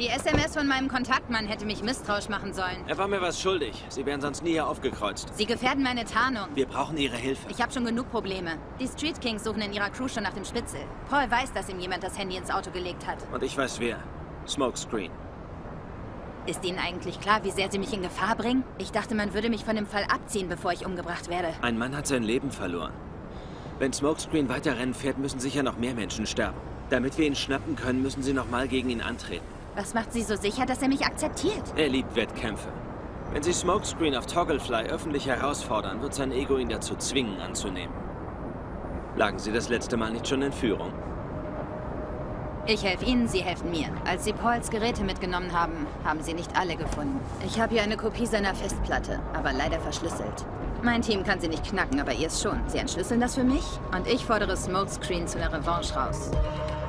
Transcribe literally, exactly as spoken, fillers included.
Die S M S von meinem Kontaktmann hätte mich misstrauisch machen sollen. Er war mir was schuldig. Sie wären sonst nie hier aufgekreuzt. Sie gefährden meine Tarnung. Wir brauchen Ihre Hilfe. Ich habe schon genug Probleme. Die Street Kings suchen in ihrer Crew schon nach dem Spitzel. Paul weiß, dass ihm jemand das Handy ins Auto gelegt hat. Und ich weiß wer. Smokescreen. Ist Ihnen eigentlich klar, wie sehr Sie mich in Gefahr bringen? Ich dachte, man würde mich von dem Fall abziehen, bevor ich umgebracht werde. Ein Mann hat sein Leben verloren. Wenn Smokescreen weiter Rennen fährt, müssen sicher noch mehr Menschen sterben. Damit wir ihn schnappen können, müssen Sie nochmal gegen ihn antreten. Was macht Sie so sicher, dass er mich akzeptiert? Er liebt Wettkämpfe. Wenn Sie Smokescreen auf Togglefly öffentlich herausfordern, wird sein Ego ihn dazu zwingen, anzunehmen. Lagen Sie das letzte Mal nicht schon in Führung? Ich helfe Ihnen, Sie helfen mir. Als Sie Pauls Geräte mitgenommen haben, haben Sie nicht alle gefunden. Ich habe hier eine Kopie seiner Festplatte, aber leider verschlüsselt. Mein Team kann sie nicht knacken, aber ihr es schon. Sie entschlüsseln das für mich und ich fordere Smokescreen zu einer Revanche raus.